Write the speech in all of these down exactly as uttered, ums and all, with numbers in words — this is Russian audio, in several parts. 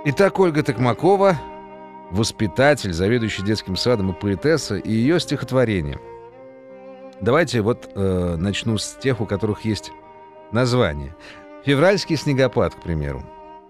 Итак, Ольга Токмакова, воспитатель, заведующий детским садом и поэтесса, и ее стихотворение. Давайте вот э, начну с тех, у которых есть название. «Февральский снегопад», к примеру.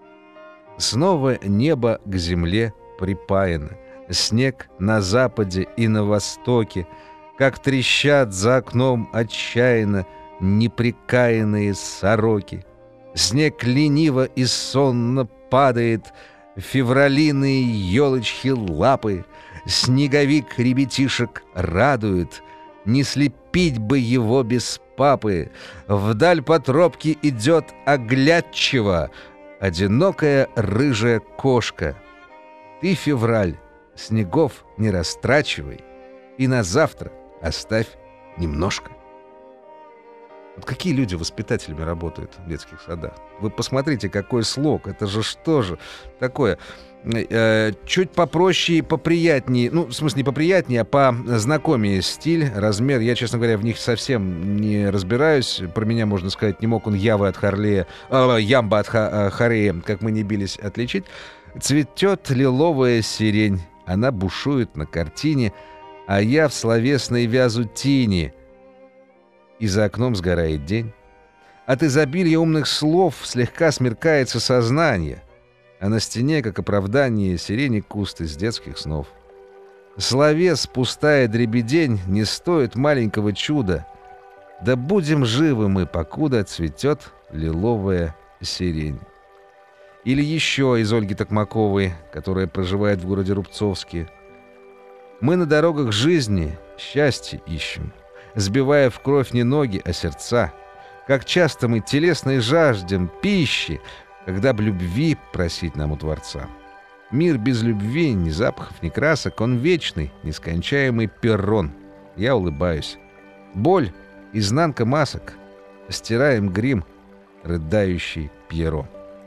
«Снова небо к земле припаяно, снег на западе и на востоке, как трещат за окном отчаянно непрекаянные сороки. Снег лениво и сонно падает, февралиные елочки лапы, снеговик ребятишек радует, не слепить бы его без папы. Вдаль по тропке идет оглядчиво одинокая рыжая кошка. Ты, февраль, снегов не растрачивай и на завтра оставь немножко». Вот какие люди воспитателями работают в детских садах? Вы посмотрите, какой слог. Это же что же такое? Э, чуть попроще и поприятнее. Ну, в смысле, не поприятнее, а познакомее стиль, размер. Я, честно говоря, в них совсем не разбираюсь. Про меня можно сказать, не мог он Явы от Харлея, э, Ямба от ха- Хорея, как мы не бились, отличить. Цветет лиловая сирень, она бушует на картине, а я в словесной вязу тени. И за окном сгорает день. От изобилия умных слов слегка смеркается сознание, а на стене, как оправдание, сирени куст из детских снов. Словес пустая дребедень не стоит маленького чуда. Да будем живы мы, покуда цветет лиловая сирень. Или еще из Ольги Токмаковой, которая проживает в городе Рубцовске. Мы на дорогах жизни счастье ищем, сбивая в кровь не ноги, а сердца. Как часто мы телесной жаждем пищи, когда б любви просить нам у Творца. Мир без любви, ни запахов, ни красок, он вечный, нескончаемый перрон. Я улыбаюсь. Боль, изнанка масок, стираем грим, рыдающий Пьеро.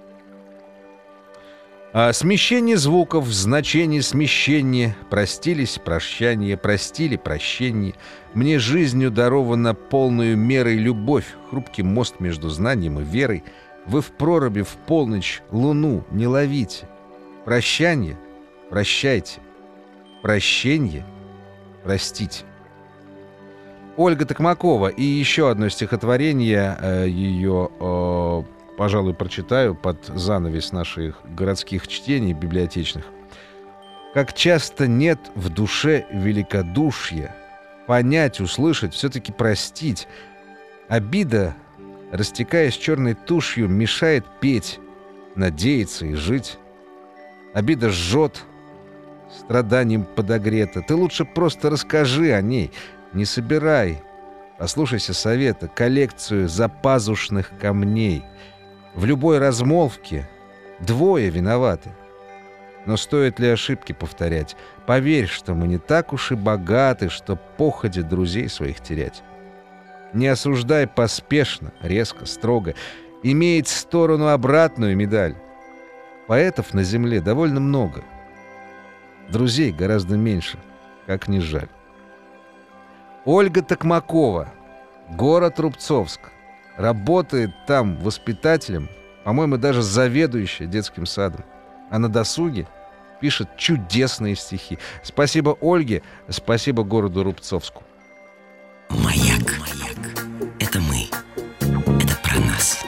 А смещение звуков, значение смещения, простились прощание, простили прощение. Мне жизнью дарована полную мерой любовь, хрупкий мост между знанием и верой. Вы в проруби в полночь луну не ловите. Прощание — прощайте. Прощенье — простите. Ольга Токмакова. И еще одно стихотворение э, ее... Э, пожалуй, прочитаю под занавес наших городских чтений библиотечных. «Как часто нет в душе великодушия, понять, услышать, все-таки простить. Обида, растекаясь черной тушью, мешает петь, надеяться и жить. Обида жжет, страданием подогрета. Ты лучше просто расскажи о ней, не собирай. Послушайся совета, коллекцию запазушных камней. В любой размолвке двое виноваты. Но стоит ли ошибки повторять? Поверь, что мы не так уж и богаты, что походе друзей своих терять. Не осуждай поспешно, резко, строго. Имеет сторону обратную медаль. Поэтов на земле довольно много. Друзей гораздо меньше, как ни жаль». Ольга Токмакова. Город Рубцовск. Работает там воспитателем, по-моему, даже заведующая детским садом. А на досуге пишет чудесные стихи. Спасибо Ольге, спасибо городу Рубцовску. Маяк. Маяк. Это мы. Это про нас.